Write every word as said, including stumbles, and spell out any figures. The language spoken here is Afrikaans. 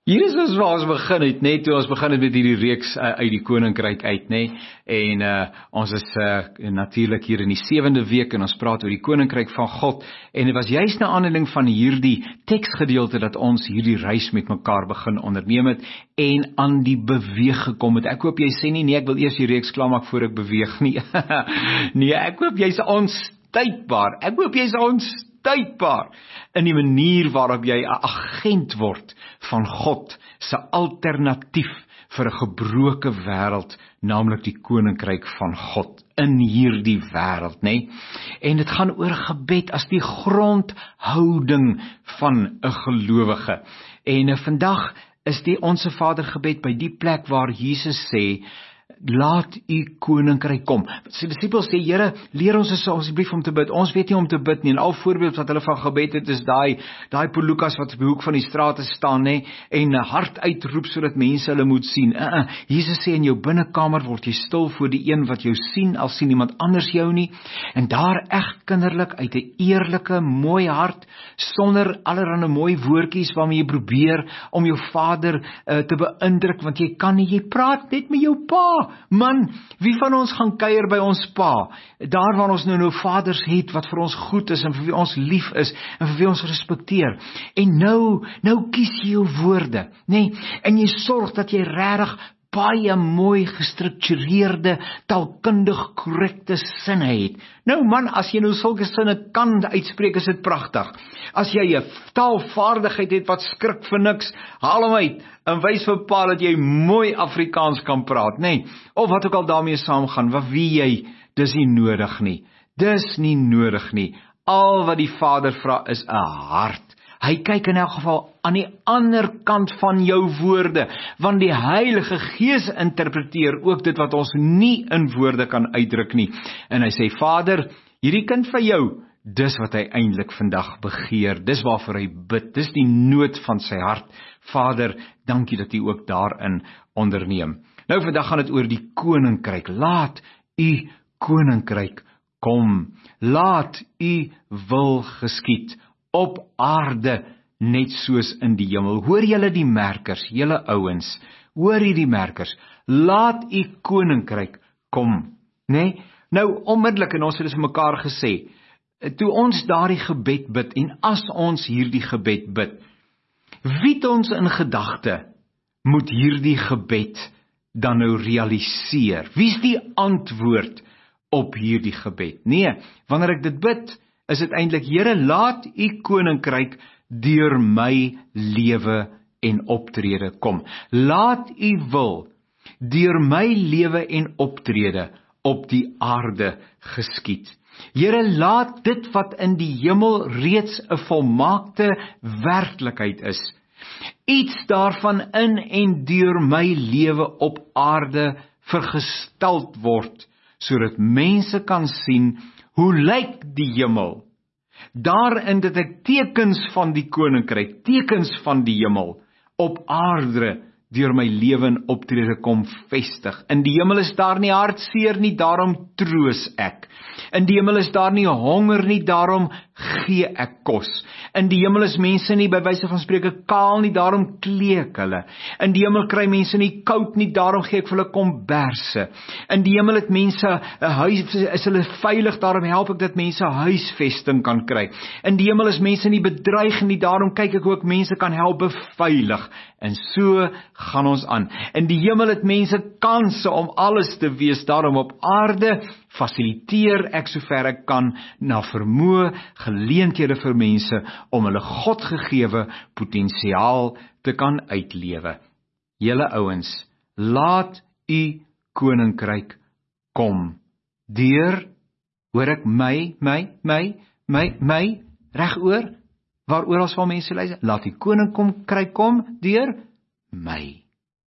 Hier is ons waar ons begin het, net toe ons begin het met hierdie reeks uh, uit die Koninkryk uit, nee, en uh, ons is uh, natuurlik hier in die sewende week en ons praat oor die Koninkryk van God, en dit was juist na aanleiding van hierdie teksgedeelte dat ons hierdie reis met mekaar begin onderneem het en aan die beweeg gekom het. Ek hoop jy sê nie, nee, ek wil eers die reeks klaarmaak voor ek beweeg nie. Nee, ek hoop jy's onstuitbaar. Ek hoop jy's onstuitbaar in die manier waarop jy 'n agent word van God se alternatief vir 'n gebroke wêreld, naamlik die Koninkryk van God in hierdie wêreld, nê? En dit gaan oor gebed as die grondhouding van 'n gelowige. En uh, vandag is die Onse Vader gebed by die plek waar Jesus sê, laat u koninkryk kom. Sy disippels sê, Here, leer ons asseblief om te bid. Ons weet nie om te bid nie. En al voorbeeld wat hulle van gebed het, is daai daai Polukas wat op die hoek van die strate staan, nê, en hard uitroep sodat mense hulle moet sien. Uh -uh. Jesus sê, in jou binnekamer word jy stil voor die een wat jou sien, al sien iemand anders jou nie. En daar echt kinderlik uit 'n eerlike, mooi hart, sonder allerhande mooi woordjies waarmee jy probeer om jou Vader uh, te beïndruk, want jy kan nie, jy praat net met jou Pa. Man, wie van ons gaan kuier by ons Pa? Daar waar ons nou nou vaders het wat vir ons goed is en vir wie ons lief is en vir wie ons respekteer. En nou, nou kies jy jou woorde, nee, en jy sorg dat jy regtig baie mooi gestruktureerde, taalkundig korrekte sinne het. Nou man, as jy nou sulke sinne kan uitspreek, is dit pragtig. As jy 'n taalvaardigheid het wat skrik vir niks, haal hom uit en wys vir Pa dat jy mooi Afrikaans kan praat, nee, of wat ook al daarmee saamgaan, wat wie jy, dis nie nodig nie. Dis nie nodig nie. Al wat die Vader vra is 'n hart. Hy kyk in elk geval aan die ander kant van jou woorde, want die Heilige Gees interpreteer ook dit wat ons nie in woorde kan uitdruk nie. En hy sê, Vader, hierdie kind van jou, dis wat hy eintlik vandag begeer, dis waarvoor hy bid, dis die nood van sy hart. Vader, dankie dat u ook daarin onderneem. Nou vandag gaan dit oor die Koninkryk. Laat u Koninkryk kom. Laat u wil geskied op aarde, net soos in die hemel. Hoor julle die merkers, julle ouens, hoor hierdie merkers, laat u koninkryk kom, nee? Nou, onmiddellik, en ons het dit vir mekaar gesê, toe ons daardie gebed bid, en as ons hierdie gebed bid, wie het ons in gedagte, moet hierdie gebed dan nou realiseer? Wie is die antwoord op hierdie gebed? Nee, wanneer ek dit bid, is dit eintlik, Here, laat u koninkryk deur my lewe en optrede kom. Laat u wil deur my lewe en optrede op die aarde geskied. Here, laat dit wat in die hemel reeds 'n volmaakte werklikheid is, iets daarvan in en deur my lewe op aarde vergesteld word, sodat mense kan sien, hoe lyk die hemel? Daarin dat ek tekens van die koninkryk, tekens van die hemel, op aarde, deur my lewe en optrede kom vestig. In die hemel is daar nie hartseer nie, daarom troos ek. In die hemel is daar nie honger nie, daarom gee ek kos. In die hemel is mense nie by wyse van spreke kaal nie, daarom kleek hulle. In die hemel kry mense nie koud nie, daarom gee ek vir hulle komberse. In die hemel het mense 'n huis, is hulle veilig, daarom help ek dat mense huisvesting kan kry. In die hemel is mense nie bedreig nie, daarom kyk ek ook mense kan help beveilig. En so gaan ons aan. In die hemel het mense kanse om alles te wees, daarom op aarde fasiliteer ek sover ek kan na vermoë geleenthede vir mense om hulle Godgegewe potensiaal te kan uitlewe. Julle ouens, laat u koninkryk kom. Deur, hoor ek my, my, my, my, my, regoor, waaroor as van mense luister, laat die koninkryk kom deur my.